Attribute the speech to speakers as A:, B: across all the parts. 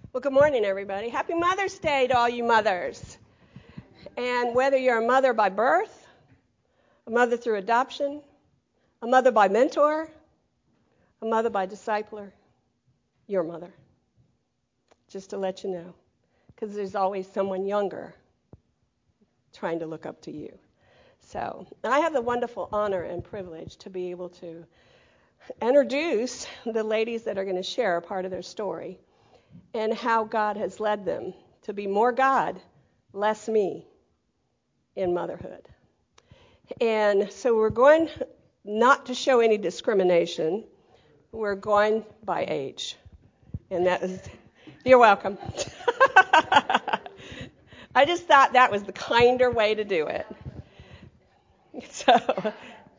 A: Well, good morning, everybody. Happy Mother's Day to all you mothers. And whether you're a mother by birth, a mother through adoption, a mother by mentor, a mother by discipler, you're a mother. Just to let you know, because there's always someone younger trying to look up to you. So, and I have the wonderful honor and privilege to be able to introduce the ladies that are going to share a part of their story and how God has led them to be more God, less me in motherhood. And so we're going not to show any discrimination. We're going by age. And that is, you're welcome. I just thought that was the kinder way to do it. So,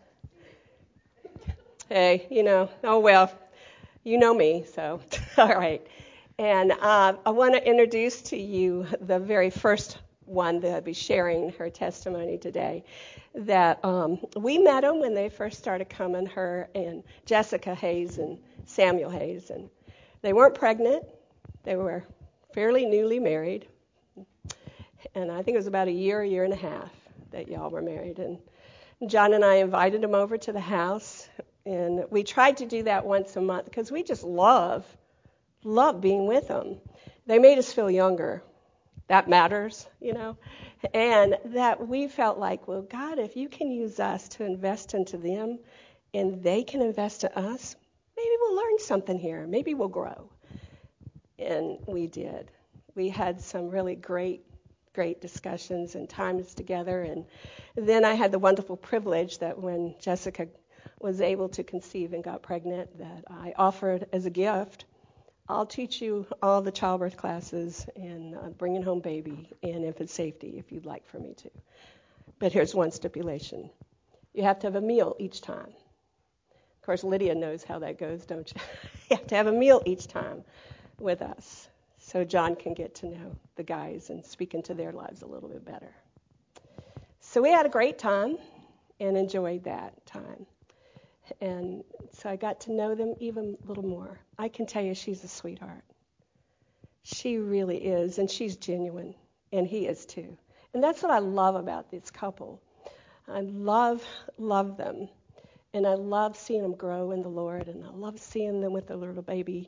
A: hey, oh well, you know me, so, all right. And I want to introduce to you the very first one that will be sharing her testimony today. That we met them when they first started coming, her and Jessica Hayes and Samuel Hayes. And they weren't pregnant. They were fairly newly married. And I think it was about a year and a half that y'all were married. And John and I invited them over to the house. And we tried to do that once a month because we just love being with them. They made us feel younger. That matters, And that we felt like, well, God, if you can use us to invest into them and they can invest in us, maybe we'll learn something here. Maybe we'll grow. And we did. We had some really great discussions and times together. And then I had the wonderful privilege that when Jessica was able to conceive and got pregnant, that I offered as a gift, I'll teach you all the childbirth classes and bringing home baby and infant safety if you'd like for me to. But here's one stipulation. You have to have a meal each time. Of course, Lydia knows how that goes, don't you? You have to have a meal each time with us so John can get to know the guys and speak into their lives a little bit better. So we had a great time and enjoyed that time. And so I got to know them even a little more. I can tell you she's a sweetheart. She really is, and she's genuine, and he is too. And that's what I love about this couple. I love them, and I love seeing them grow in the Lord, and I love seeing them with their little baby.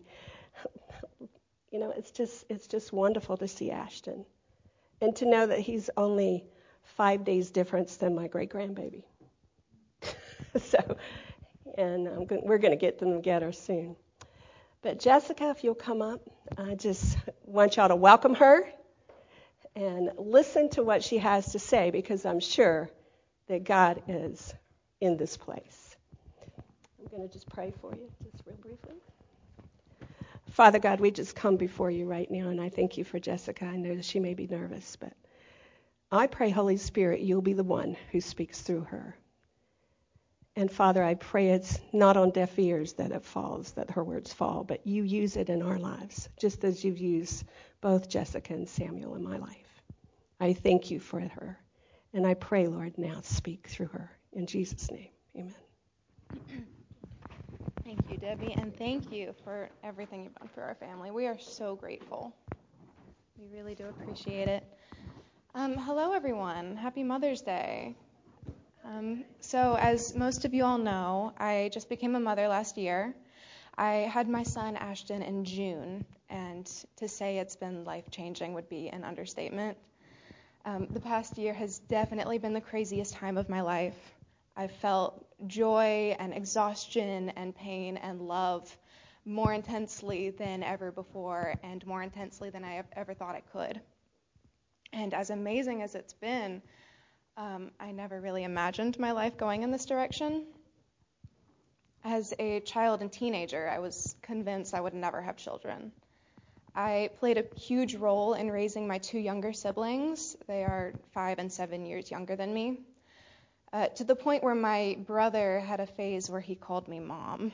A: It's just wonderful to see Ashton, and to know that he's only 5 days difference than my great-grandbaby. And we're going to get them together soon. But Jessica, if you'll come up, I just want y'all to welcome her and listen to what she has to say, because I'm sure that God is in this place. I'm going to just pray for you, just real briefly. Father God, we just come before you right now, and I thank you for Jessica. I know that she may be nervous, but I pray, Holy Spirit, you'll be the one who speaks through her. And Father, I pray it's not on deaf ears that it falls, that her words fall, but you use it in our lives, just as you've used both Jessica and Samuel in my life. I thank you for her. And I pray, Lord, now speak through her. In Jesus' name, amen.
B: Thank you, Debbie, and thank you for everything you've done for our family. We are so grateful. We really do appreciate it. Hello, everyone. Happy Mother's Day. So as most of you all know, I just became a mother last year. I had my son Ashton in June, and to say it's been life-changing would be an understatement. The past year has definitely been the craziest time of my life. I've felt joy and exhaustion and pain and love more intensely than ever before, and more intensely than I ever thought I could. And as amazing as it's been, I never really imagined my life going in this direction. As a child and teenager, I was convinced I would never have children. I played a huge role in raising my two younger siblings. They are 5 and 7 years younger than me, to the point where my brother had a phase where he called me Mom.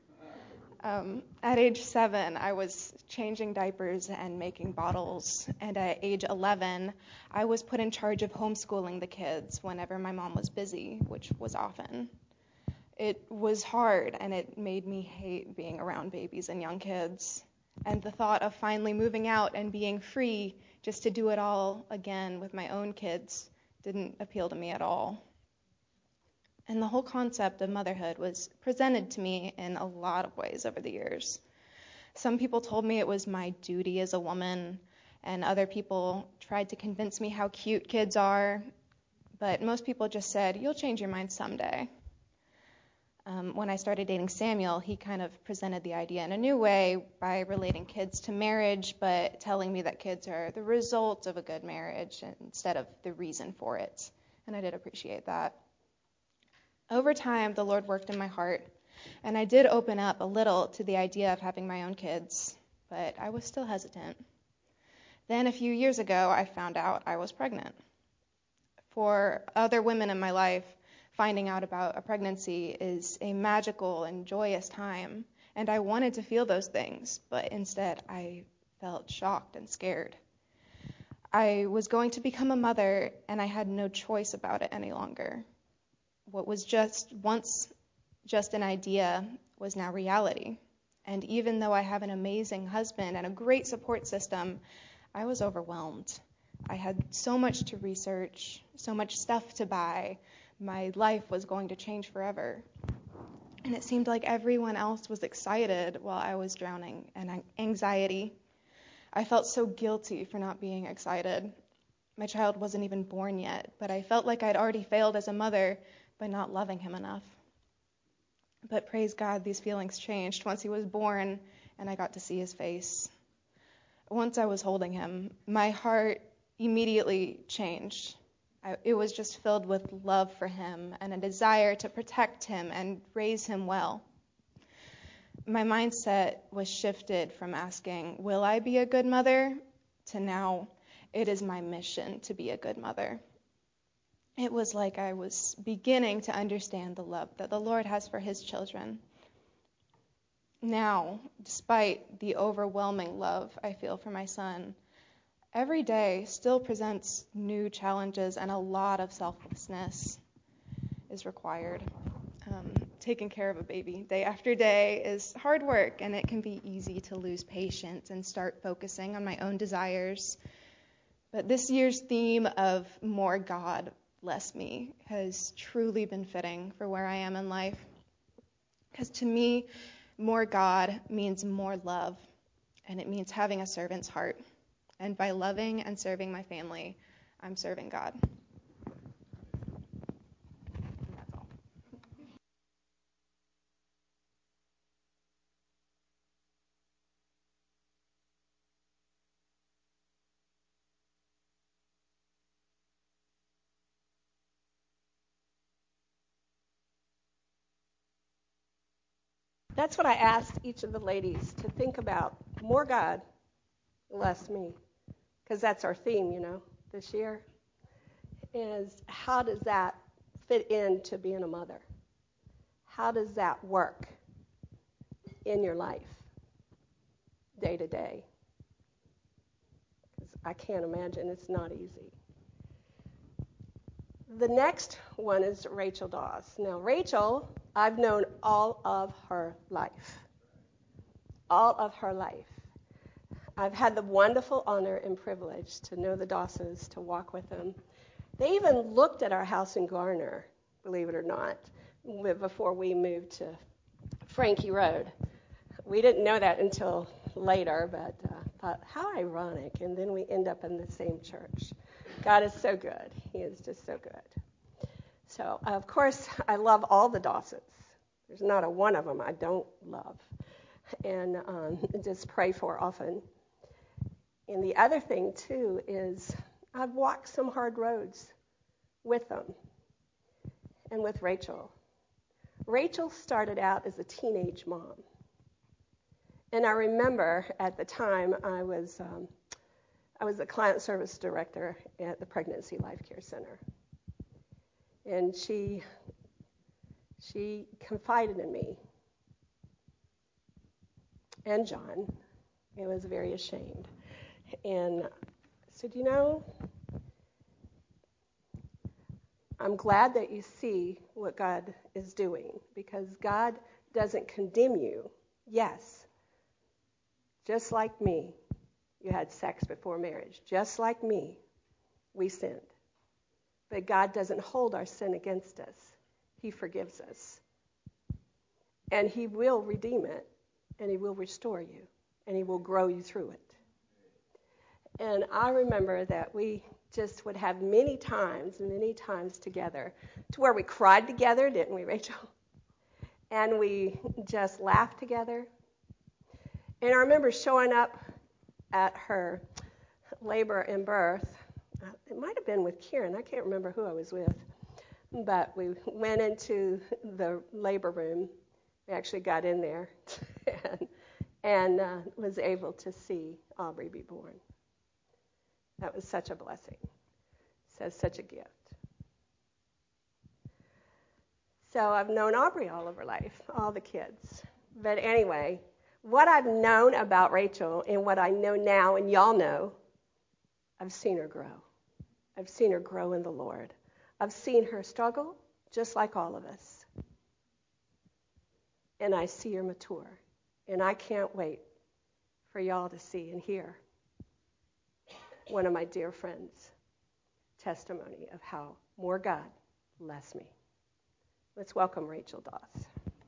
B: At age 7, I was changing diapers and making bottles, and at age 11, I was put in charge of homeschooling the kids whenever my mom was busy, which was often. It was hard, and it made me hate being around babies and young kids. And the thought of finally moving out and being free just to do it all again with my own kids didn't appeal to me at all. And the whole concept of motherhood was presented to me in a lot of ways over the years. Some people told me it was my duty as a woman, and other people tried to convince me how cute kids are, but most people just said, "You'll change your mind someday." When I started dating Samuel, he kind of presented the idea in a new way by relating kids to marriage, but telling me that kids are the result of a good marriage instead of the reason for it. And I did appreciate that. Over time, the Lord worked in my heart, and I did open up a little to the idea of having my own kids, but I was still hesitant. Then a few years ago, I found out I was pregnant. For other women in my life, finding out about a pregnancy is a magical and joyous time, and I wanted to feel those things, but instead I felt shocked and scared. I was going to become a mother, and I had no choice about it any longer. What was once just an idea was now reality. And even though I have an amazing husband and a great support system, I was overwhelmed. I had so much to research, so much stuff to buy. My life was going to change forever. And it seemed like everyone else was excited while I was drowning in anxiety. I felt so guilty for not being excited. My child wasn't even born yet, but I felt like I'd already failed as a mother by not loving him enough. But praise God, these feelings changed once he was born and I got to see his face. Once I was holding him, my heart immediately changed. It was just filled with love for him and a desire to protect him and raise him well. My mindset was shifted from asking, will I be a good mother, to now, it is my mission to be a good mother. It was like I was beginning to understand the love that the Lord has for his children. Now, despite the overwhelming love I feel for my son, every day still presents new challenges, and a lot of selflessness is required. Taking care of a baby day after day is hard work, and it can be easy to lose patience and start focusing on my own desires. But this year's theme of more God, less me has truly been fitting for where I am in life. Because to me, more God means more love, and it means having a servant's heart. And by loving and serving my family, I'm serving God. That's all.
A: That's what I asked each of the ladies to think about. More God, less me. Because that's our theme, this year. Is how does that fit into being a mother? How does that work in your life, day to day? Because I can't imagine it's not easy. The next one is Rachel Dawes. Now, Rachel, I've known all of her life. All of her life. I've had the wonderful honor and privilege to know the Dawses, to walk with them. They even looked at our house in Garner, believe it or not, before we moved to Frankie Road. We didn't know that until later, but thought, how ironic. And then we end up in the same church. God is so good. He is just so good. So, of course, I love all the Dawsons. There's not a one of them I don't love and just pray for often. And the other thing, too, is I've walked some hard roads with them and with Rachel. Rachel started out as a teenage mom. And I remember at the time I was the client service director at the Pregnancy Life Care Center. And she confided in me and John. He was very ashamed. And said, I'm glad that you see what God is doing, because God doesn't condemn you, yes, just like me. You had sex before marriage. Just like me, we sinned. But God doesn't hold our sin against us. He forgives us. And he will redeem it, and he will restore you, and he will grow you through it. And I remember that we just would have many times together to where we cried together, didn't we, Rachel? And we just laughed together. And I remember showing up at her labor and birth. It might have been with Kieran. I can't remember who I was with. But we went into the labor room. We actually got in there and was able to see Aubrey be born. That was such a blessing. So such a gift. So I've known Aubrey all of her life, all the kids. But anyway, what I've known about Rachel and what I know now, and y'all know, I've seen her grow. I've seen her grow in the Lord. I've seen her struggle just like all of us. And I see her mature. And I can't wait for y'all to see and hear one of my dear friends' testimony of how more God, less me. Let's welcome Rachel Doss.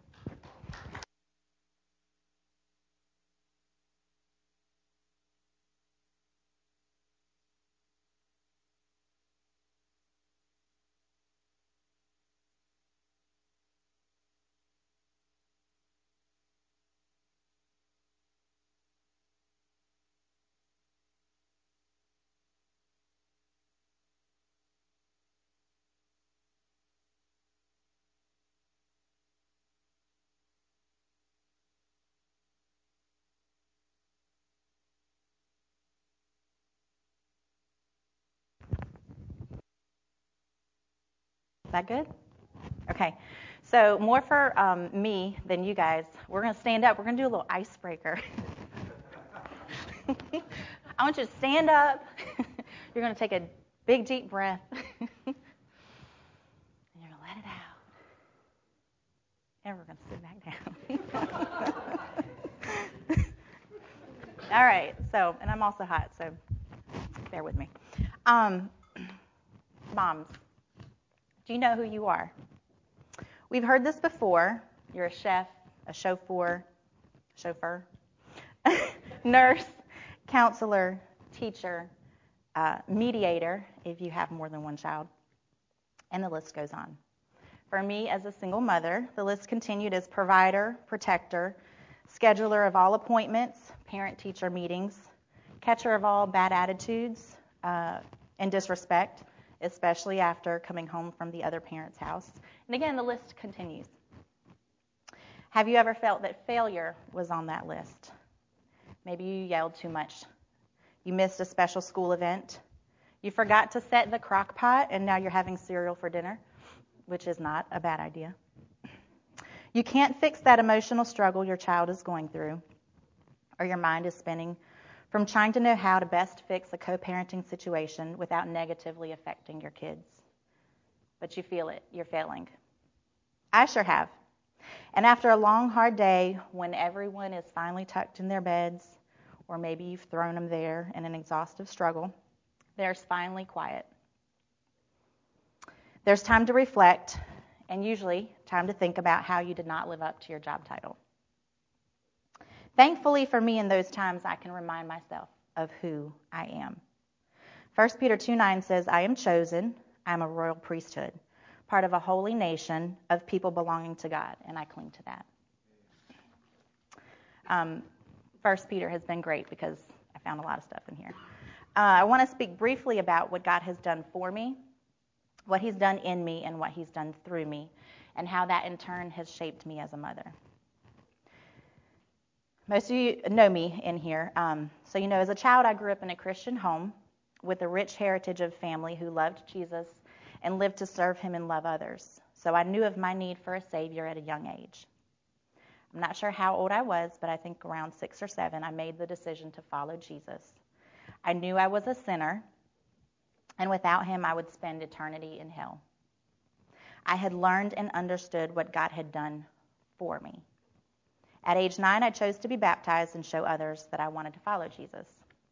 C: Is that good? Okay. So more for me than you guys. We're going to stand up. We're going to do a little icebreaker. I want you to stand up. You're going to take a big, deep breath. And you're going to let it out. And we're going to sit back down. All right. So, and I'm also hot, so bear with me. Moms, do you know who you are? We've heard this before. You're a chef, a chauffeur, nurse, counselor, teacher, mediator, if you have more than one child, and the list goes on. For me, as a single mother, the list continued as provider, protector, scheduler of all appointments, parent-teacher meetings, catcher of all bad attitudes and disrespect, especially after coming home from the other parent's house. And again, the list continues. Have you ever felt that failure was on that list? Maybe you yelled too much. You missed a special school event. You forgot to set the crock pot, and now you're having cereal for dinner, which is not a bad idea. You can't fix that emotional struggle your child is going through, or your mind is spinning from trying to know how to best fix a co-parenting situation without negatively affecting your kids. But you feel it. You're failing. I sure have. And after a long, hard day, when everyone is finally tucked in their beds, or maybe you've thrown them there in an exhaustive struggle, there's finally quiet. There's time to reflect, and usually time to think about how you did not live up to your job title. Thankfully for me, in those times, I can remind myself of who I am. 1 Peter 2:9 says, I am chosen, I am a royal priesthood, part of a holy nation of people belonging to God, and I cling to that. 1 Peter has been great because I found a lot of stuff in here. I want to speak briefly about what God has done for me, what he's done in me, and what he's done through me, and how that in turn has shaped me as a mother. Most of you know me in here. So you know, as a child, I grew up in a Christian home with a rich heritage of family who loved Jesus and lived to serve him and love others. So I knew of my need for a Savior at a young age. I'm not sure how old I was, but I think around 6 or 7, I made the decision to follow Jesus. I knew I was a sinner, and without him, I would spend eternity in hell. I had learned and understood what God had done for me. At age 9, I chose to be baptized and show others that I wanted to follow Jesus.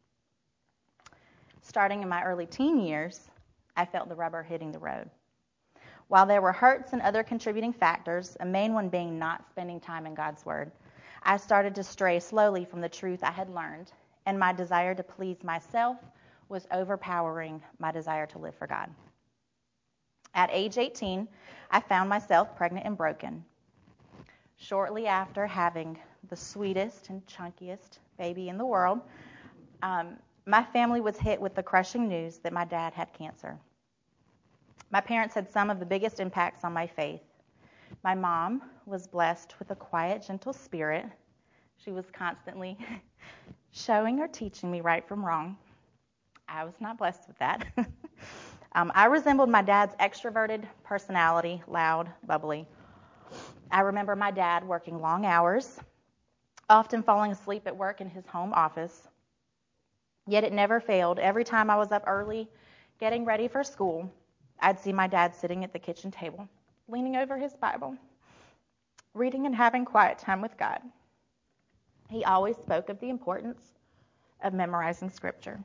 C: Starting in my early teen years, I felt the rubber hitting the road. While there were hurts and other contributing factors, a main one being not spending time in God's Word, I started to stray slowly from the truth I had learned, and my desire to please myself was overpowering my desire to live for God. At age 18, I found myself pregnant and broken. Shortly after having the sweetest and chunkiest baby in the world, my family was hit with the crushing news that my dad had cancer. My parents had some of the biggest impacts on my faith. My mom was blessed with a quiet, gentle spirit. She was constantly showing or teaching me right from wrong. I was not blessed with that. I resembled my dad's extroverted personality, loud, bubbly. I remember my dad working long hours, often falling asleep at work in his home office. Yet it never failed. Every time I was up early, getting ready for school, I'd see my dad sitting at the kitchen table, leaning over his Bible, reading and having quiet time with God. He always spoke of the importance of memorizing Scripture.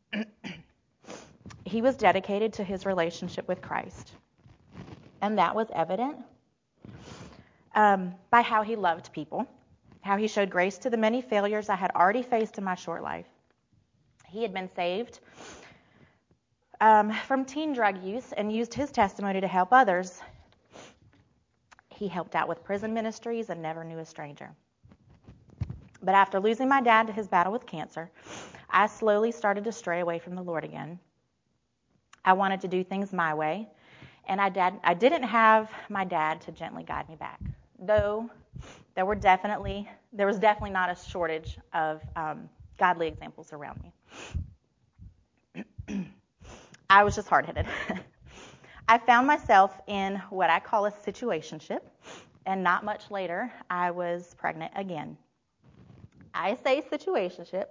C: He was dedicated to his relationship with Christ, and that was evident by how he loved people, how he showed grace to the many failures I had already faced in my short life. He had been saved from teen drug use and used his testimony to help others. He helped out with prison ministries and never knew a stranger. But after losing my dad to his battle with cancer, I slowly started to stray away from the Lord again. I wanted to do things my way, and I didn't have my dad to gently guide me back, though there was definitely not a shortage of godly examples around me. I was just hard-headed. I found myself in what I call a situationship, and not much later, I was pregnant again. I say situationship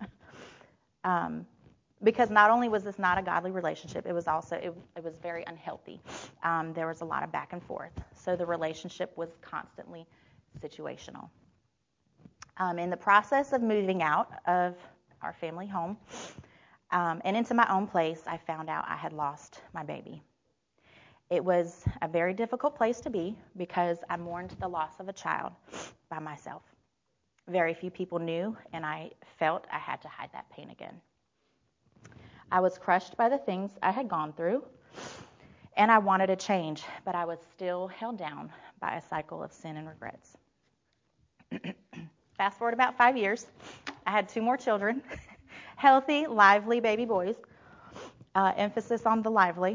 C: because not only was this not a godly relationship, it was also it was very unhealthy. There was a lot of back and forth, so the relationship was constantly situational. In the process of moving out of our family home and into my own place, I found out I had lost my baby. It was a very difficult place to be because I mourned the loss of a child by myself. Very few people knew, and I felt I had to hide that pain again. I was crushed by the things I had gone through, and I wanted a change, but I was still held down by a cycle of sin and regrets. Fast forward about 5 years, I had 2 more children, healthy, lively baby boys, emphasis on the lively.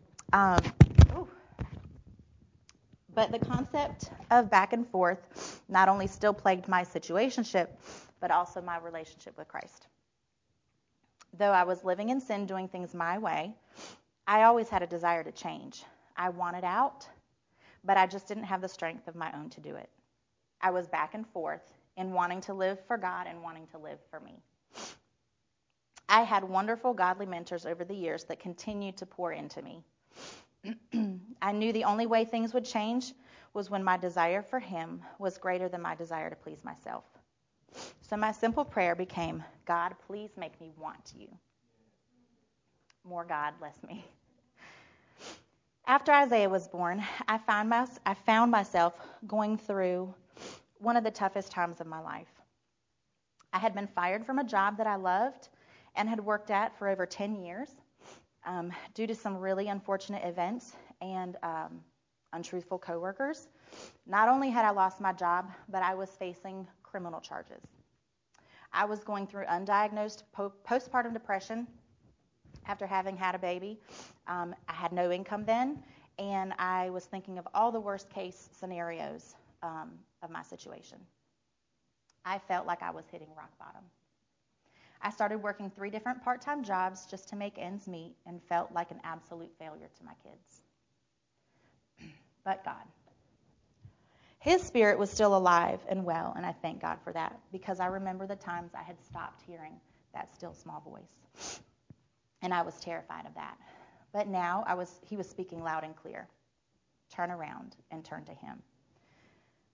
C: But the concept of back and forth not only still plagued my situationship, but also my relationship with Christ. Though I was living in sin, doing things my way, I always had a desire to change. I wanted out, but I just didn't have the strength of my own to do it. I was back and forth in wanting to live for God and wanting to live for me. I had wonderful godly mentors over the years that continued to pour into me. I knew the only way things would change was when my desire for Him was greater than my desire to please myself. So my simple prayer became, God, please make me want you. More God, less me. After Isaiah was born, I found myself going through one of the toughest times of my life. I had been fired from a job that I loved and had worked at for over 10 years. Due to some really unfortunate events and untruthful coworkers. Not only had I lost my job, but I was facing criminal charges. I was going through undiagnosed postpartum depression after having had a baby. I had no income then, and I was thinking of all the worst case scenarios of my situation. I felt like I was hitting rock bottom. I started working 3 different part-time jobs just to make ends meet and felt like an absolute failure to my kids. But God. His Spirit was still alive and well, and I thank God for that because I remember the times I had stopped hearing that still small voice. And I was terrified of that. But now He was speaking loud and clear. Turn around and turn to Him.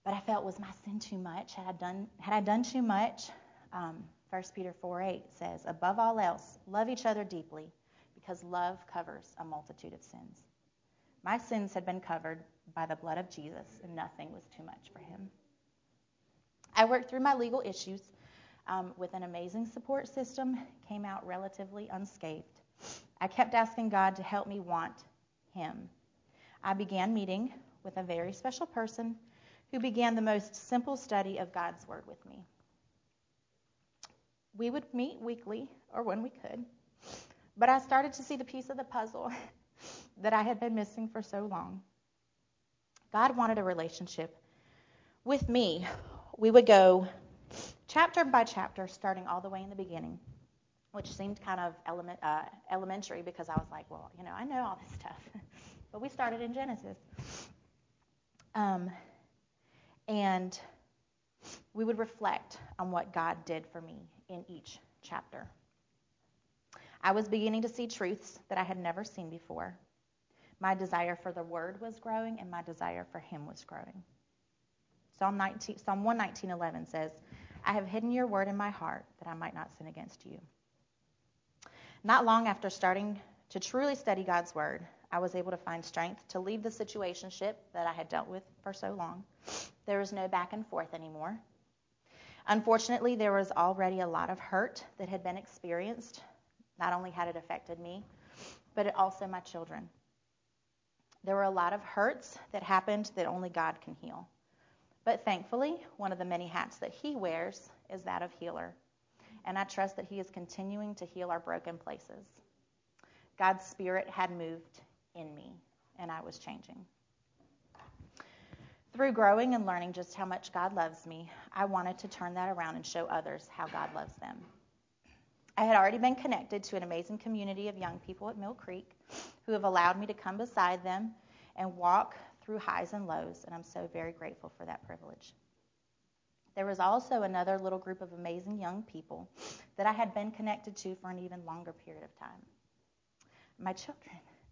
C: But I felt, was my sin too much? Had I done too much? 1 Peter 4:8 says, above all else, love each other deeply, because love covers a multitude of sins. My sins had been covered by the blood of Jesus, and nothing was too much for him. I worked through my legal issues with an amazing support system, came out relatively unscathed. I kept asking God to help me want him. I began meeting with a very special person who began the most simple study of God's Word with me. We would meet weekly, or when we could, but I started to see the piece of the puzzle that I had been missing for so long. God wanted a relationship with me. We would go chapter by chapter, starting all the way in the beginning, which seemed kind of elementary because I was like, well, I know all this stuff. But we started in Genesis. And we would reflect on what God did for me in each chapter. I was beginning to see truths that I had never seen before. My desire for the Word was growing, and my desire for him was growing. Psalm 119:11 says, I have hidden your word in my heart that I might not sin against you. Not long after starting to truly study God's Word, I was able to find strength to leave the situationship that I had dealt with for so long. There was no back and forth anymore. Unfortunately, there was already a lot of hurt that had been experienced. Not only had it affected me, but it also my children. There were a lot of hurts that happened that only God can heal. But thankfully, one of the many hats that he wears is that of healer. And I trust that he is continuing to heal our broken places. God's Spirit had moved in me, and I was changing. Through growing and learning just how much God loves me, I wanted to turn that around and show others how God loves them. I had already been connected to an amazing community of young people at Mill Creek who have allowed me to come beside them and walk through highs and lows, and I'm so very grateful for that privilege. There was also another little group of amazing young people that I had been connected to for an even longer period of time. My children.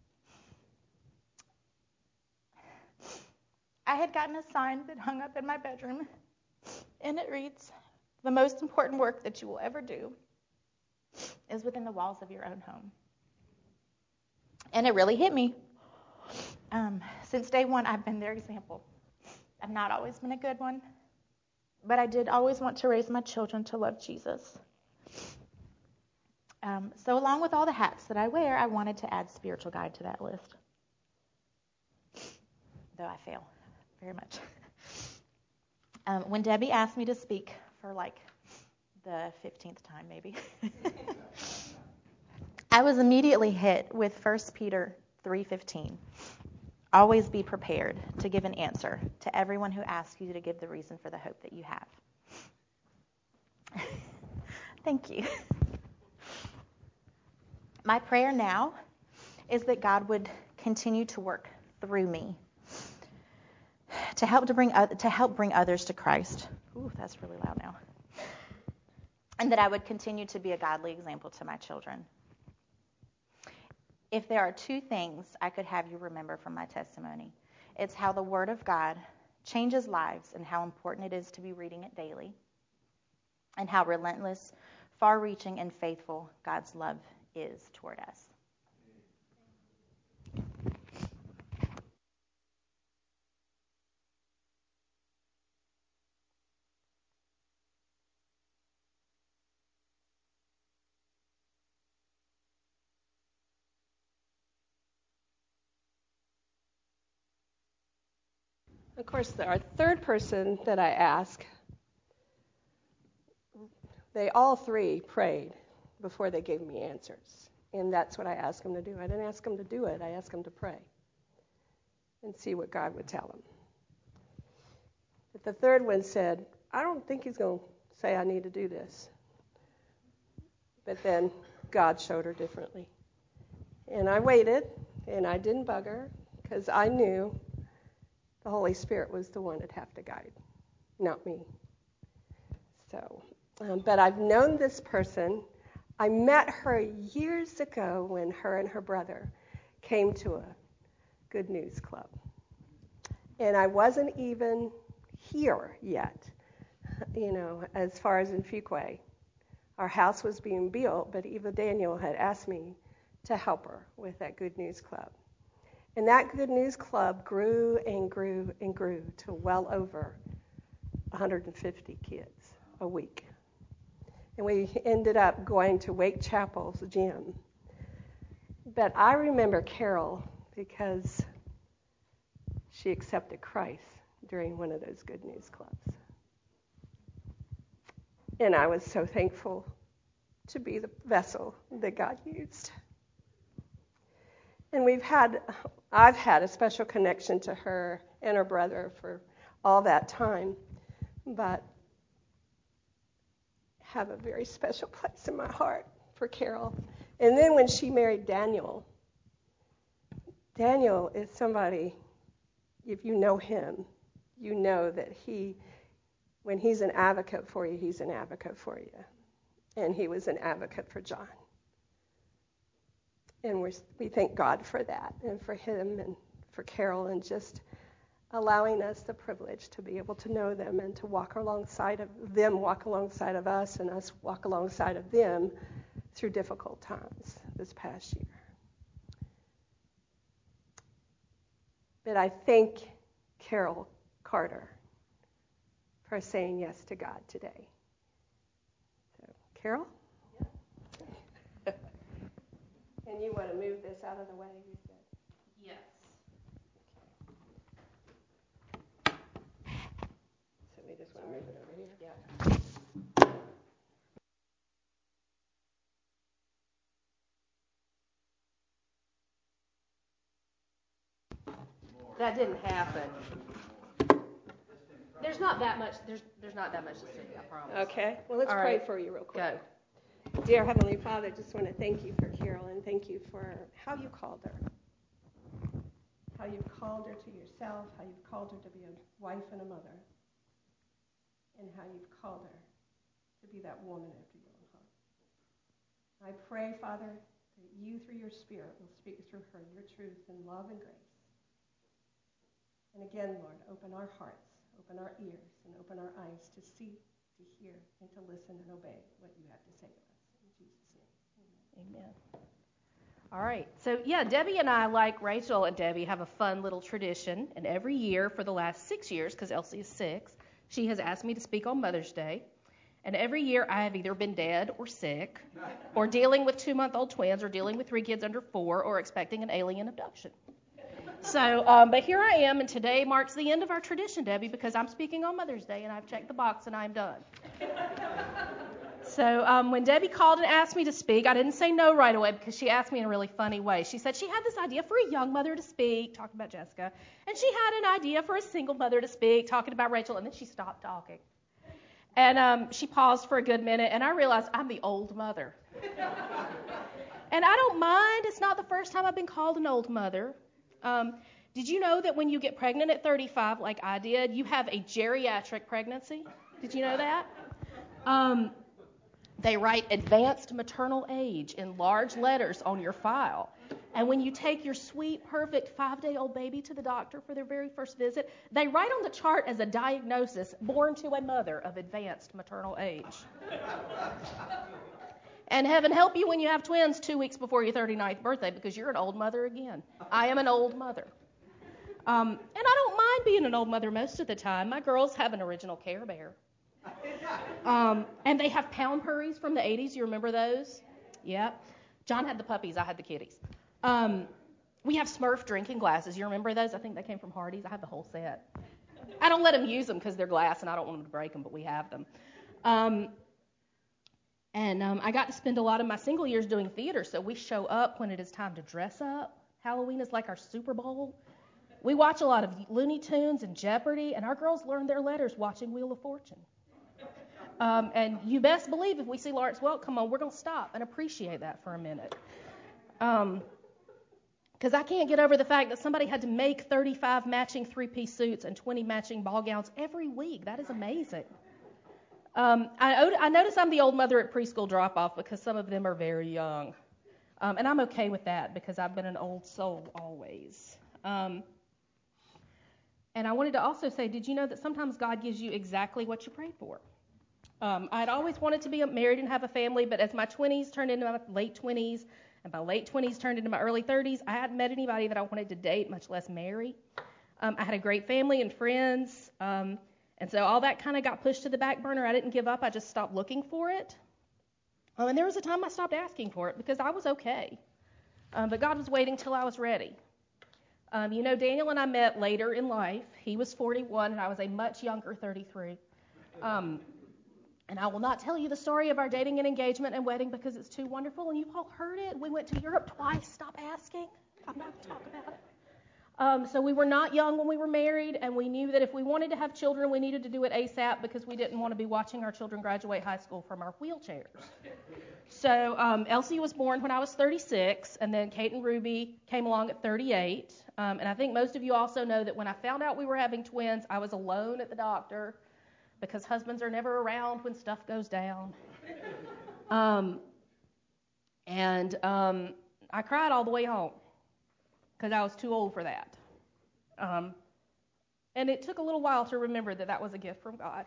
C: I had gotten a sign that hung up in my bedroom, and it reads, the most important work that you will ever do is within the walls of your own home. And it really hit me. Since day one, I've been their example. I've not always been a good one, but I did always want to raise my children to love Jesus. So along with all the hats that I wear, I wanted to add spiritual guide to that list. Though I fail very much. When Debbie asked me to speak for like the 15th time maybe, I was immediately hit with 1 Peter 3:15. Always be prepared to give an answer to everyone who asks you to give the reason for the hope that you have. Thank you. My prayer now is that God would continue to work through me to help bring others to Christ. Ooh, that's really loud now. And that I would continue to be a godly example to my children. If there are two things I could have you remember from my testimony, it's how the Word of God changes lives and how important it is to be reading it daily, and how relentless, far-reaching, and faithful God's love is toward us.
A: Of course, our third person that I ask, they all three prayed before they gave me answers. And that's what I asked them to do. I didn't ask them to do it. I asked them to pray and see what God would tell them. But the third one said, I don't think he's going to say I need to do this. But then God showed her differently. And I waited, and I didn't bug her, because I knew the Holy Spirit was the one that'd have to guide, not me. So, but I've known this person. I met her years ago when her and her brother came to a Good News Club. And I wasn't even here yet, as far as in Fuquay. Our house was being built, but Eva Daniel had asked me to help her with that Good News Club. And that Good News Club grew and grew and grew to well over 150 kids a week. And we ended up going to Wake Chapel's gym. But I remember Carol because she accepted Christ during one of those Good News Clubs. And I was so thankful to be the vessel that God used. And I've had a special connection to her and her brother for all that time, but have a very special place in my heart for Carol. And then when she married Daniel is somebody, if you know him, you know that when he's an advocate for you, he's an advocate for you. And he was an advocate for John. And we thank God for that, and for him, and for Carol, and just allowing us the privilege to be able to know them and to walk alongside of them, walk alongside of us, and us walk alongside of them through difficult times this past year. But I thank Carol Carter for saying yes to God today. So, Carol? Yep. And you want to move this out of the way, you said?
D: Yes.
A: So we just want to move it over here?
D: Yeah. That didn't happen. There's not that much. There's not that much to see, I promise.
A: Okay. Well, let's
D: All
A: pray
D: right.
A: for you real quick.
D: Go.
A: Dear Heavenly Father, just want to thank you for Carol, and thank you for how you called her. How you've called her to yourself, how you've called her to be a wife and a mother, and how you've called her to be that woman after your own heart. I pray, Father, that you through your Spirit will speak through her your truth and love and grace. And again, Lord, open our hearts, open our ears, and open our eyes to see, to hear, and to listen and obey what you have to say to us. In Jesus' name, amen.
D: Amen. All right. So, Debbie and I, like Rachel and Debbie, have a fun little tradition. And every year for the last 6 years, because Elsie is 6, she has asked me to speak on Mother's Day. And every year I have either been dead or sick, or dealing with 2-month-old twins, or dealing with 3 kids under 4, or expecting an alien abduction. So, but here I am, and today marks the end of our tradition, Debbie, because I'm speaking on Mother's Day, and I've checked the box, and I'm done. So when Debbie called and asked me to speak, I didn't say no right away because she asked me in a really funny way. She said she had this idea for a young mother to speak, talking about Jessica, and she had an idea for a single mother to speak, talking about Rachel, and then she stopped talking. And she paused for a good minute, and I realized I'm the old mother. And I don't mind. It's not the first time I've been called an old mother. Did you know that when you get pregnant at 35, like I did, you have a geriatric pregnancy? Did you know that? They write advanced maternal age in large letters on your file. And when you take your sweet, perfect 5-day-old baby to the doctor for their very first visit, they write on the chart as a diagnosis, born to a mother of advanced maternal age. And heaven help you when you have twins 2 weeks before your 39th birthday, because you're an old mother again. I am an old mother. And I don't mind being an old mother most of the time. My girls have an original Care Bear. And they have pound purries from the 80s. You remember those? Yeah. John had the puppies. I had the kitties. We have Smurf drinking glasses. You remember those? I think they came from Hardee's. I have the whole set. I don't let them use them because they're glass and I don't want them to break them, but we have them. I got to spend a lot of my single years doing theater, so we show up when it is time to dress up. Halloween is like our Super Bowl. We watch a lot of Looney Tunes and Jeopardy, and our girls learn their letters watching Wheel of Fortune. And you best believe if we see Lawrence Welk come on, we're going to stop and appreciate that for a minute. Because I can't get over the fact that somebody had to make 35 matching 3-piece suits and 20 matching ball gowns every week. That is amazing. I notice I'm the old mother at preschool drop-off because some of them are very young. And I'm okay with that because I've been an old soul always. And I wanted to also say, did you know that sometimes God gives you exactly what you prayed for? I'd always wanted to be married and have a family, but as my 20s turned into my late 20s, and my late 20s turned into my early 30s, I hadn't met anybody that I wanted to date, much less marry. I had a great family and friends, and so all that kind of got pushed to the back burner. I didn't give up. I just stopped looking for it. And there was a time I stopped asking for it because I was okay. But God was waiting till I was ready. Daniel and I met later in life. He was 41, and I was a much younger 33. And I will not tell you the story of our dating and engagement and wedding because it's too wonderful, and you've all heard it. We went to Europe twice. Stop asking. I'm not going to talk about it. So we were not young when we were married, and we knew that if we wanted to have children, we needed to do it ASAP because we didn't want to be watching our children graduate high school from our wheelchairs. So Elsie was born when I was 36, and then Kate and Ruby came along at 38. And I think most of you also know that when I found out we were having twins, I was alone at the doctor because husbands are never around when stuff goes down. And I cried all the way home because I was too old for that. And it took a little while to remember that that was a gift from God.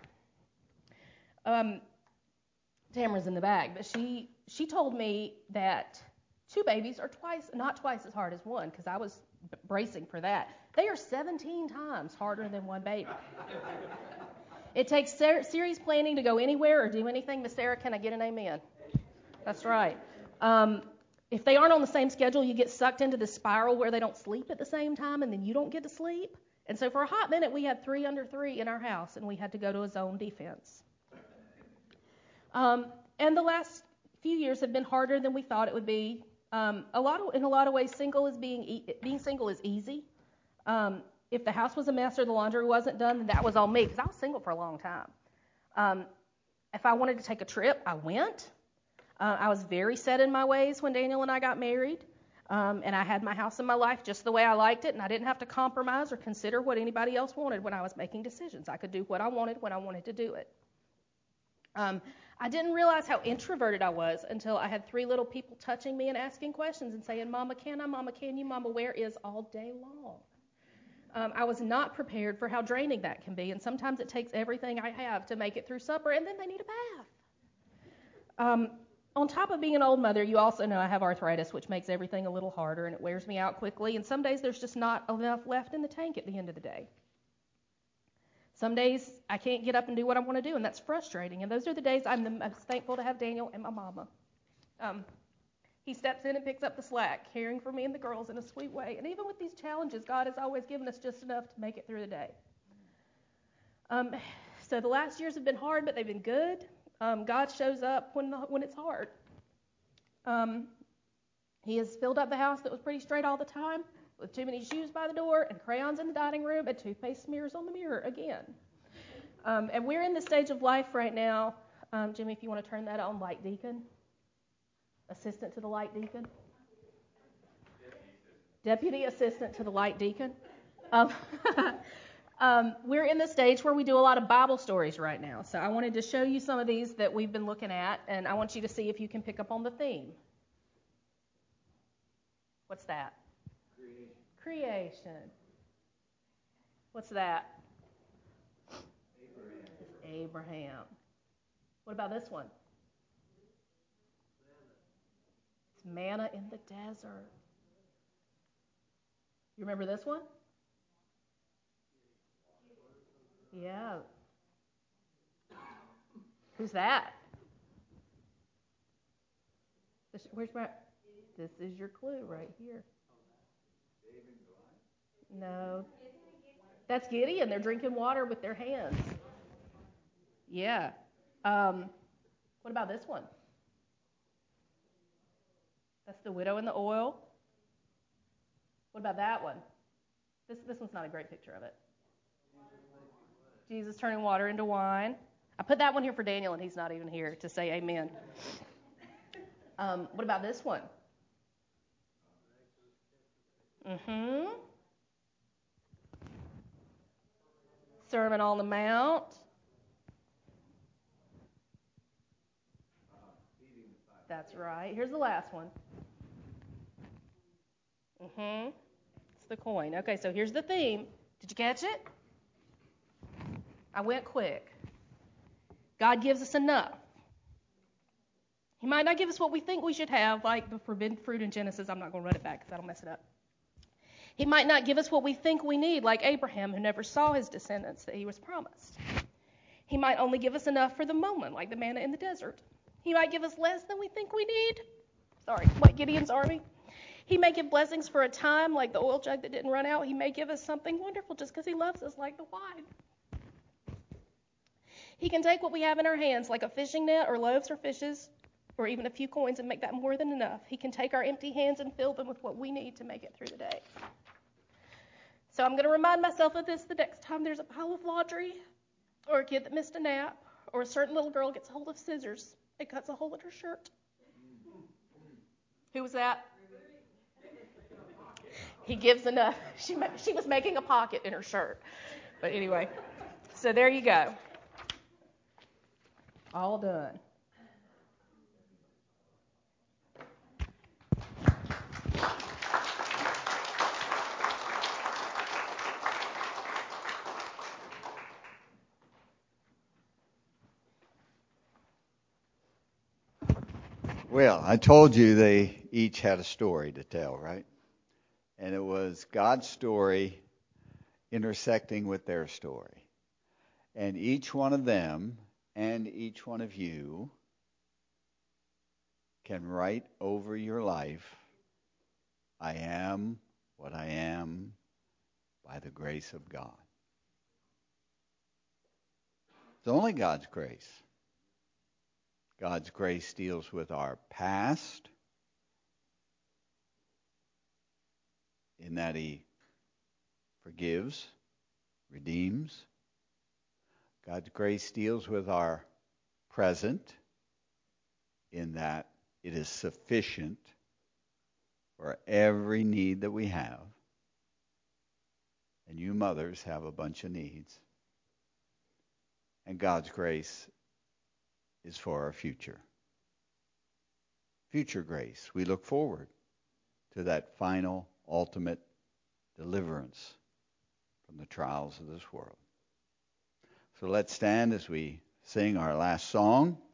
D: Tamara's in the bag, but she told me that 2 babies are not twice as hard as one, because I was bracing for that. They are 17 times harder than 1 baby. It takes serious planning to go anywhere or do anything. Miss Sarah, can I get an amen? That's right. If they aren't on the same schedule, you get sucked into the spiral where they don't sleep at the same time, and then you don't get to sleep. And so for a hot minute, we had 3 under 3 in our house, and we had to go to a zone defense. And the last few years have been harder than we thought it would be. In a lot of ways, being single is easy. If the house was a mess or the laundry wasn't done, then that was all me, because I was single for a long time. If I wanted to take a trip, I went. I was very set in my ways when Daniel and I got married, and I had my house and my life just the way I liked it, and I didn't have to compromise or consider what anybody else wanted when I was making decisions. I could do what I wanted when I wanted to do it. I didn't realize how introverted I was until I had 3 little people touching me and asking questions and saying, "Mama, can I? Mama, can you? Mama, where is?" all day long. I was not prepared for how draining that can be, and sometimes it takes everything I have to make it through supper, and then they need a bath. On top of being an old mother, you also know I have arthritis, which makes everything a little harder, and it wears me out quickly, and some days there's just not enough left in the tank at the end of the day. Some days I can't get up and do what I want to do, and that's frustrating, and those are the days I'm the most thankful to have Daniel and my mama. He steps in and picks up the slack, caring for me and the girls in a sweet way, and even with these challenges, God has always given us just enough to make it through the day. So the last years have been hard, but they've been good. God shows up when it's hard. He has filled up the house that was pretty straight all the time, with too many shoes by the door and crayons in the dining room and toothpaste smears on the mirror again. And we're in the stage of life right now. Jimmy, if you want to turn that on, light deacon. Assistant to the light deacon. Deputy assistant to the light deacon. We're in the stage where we do a lot of Bible stories right now. So I wanted to show you some of these that we've been looking at, and I want you to see if you can pick up on the theme. What's that? Creation. What's that? It's Abraham. What about this one? It's manna in the desert. You remember this one? Yeah. Who's that? This is your clue right here. No. That's Gideon. They're drinking water with their hands. Yeah. What about this one? That's the widow in the oil. What about that one? This one's not a great picture of it. Jesus turning water into wine. I put that one here for Daniel, and he's not even here to say amen. What about this one? Sermon on the Mount. That's right. Here's the last one. It's the coin. Okay, so here's the theme. Did you catch it? I went quick. God gives us enough. He might not give us what we think we should have, like the forbidden fruit in Genesis. I'm not going to run it back because that'll mess it up. He might not give us what we think we need, like Abraham, who never saw his descendants that he was promised. He might only give us enough for the moment, like the manna in the desert. He might give us less than we think we need. Like Gideon's army. He may give blessings for a time, like the oil jug that didn't run out. He may give us something wonderful just because he loves us, like the wine. He can take what we have in our hands, like a fishing net or loaves or fishes, or even a few coins, and make that more than enough. He can take our empty hands and fill them with what we need to make it through the day. So I'm going to remind myself of this the next time there's a pile of laundry, or a kid that missed a nap, or a certain little girl gets a hold of scissors and cuts a hole in her shirt. Who was that? He gives enough. She was making a pocket in her shirt. But anyway, so there you go. All done.
E: Well, I told you they each had a story to tell, right? And it was God's story intersecting with their story. And each one of them and each one of you can write over your life, I am what I am by the grace of God. It's only God's grace. God's grace deals with our past in that He forgives, redeems. God's grace deals with our present in that it is sufficient for every need that we have. And you mothers have a bunch of needs. And God's grace is for our future. Future grace. We look forward to that final, ultimate deliverance from the trials of this world. So let's stand as we sing our last song.